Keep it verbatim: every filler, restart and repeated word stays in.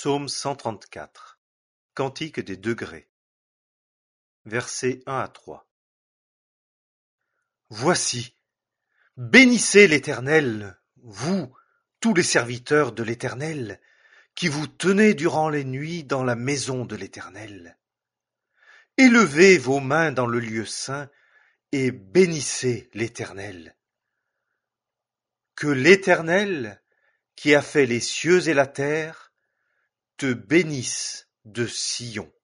Psaume cent trente-quatre. Cantique des degrés. Versets un à trois. Voici, bénissez l'Éternel, vous, tous les serviteurs de l'Éternel, qui vous tenez durant les nuits dans la maison de l'Éternel. Élevez vos mains dans le lieu saint et bénissez l'Éternel. Que l'Éternel, qui a fait les cieux et la terre, te bénisse de Sion.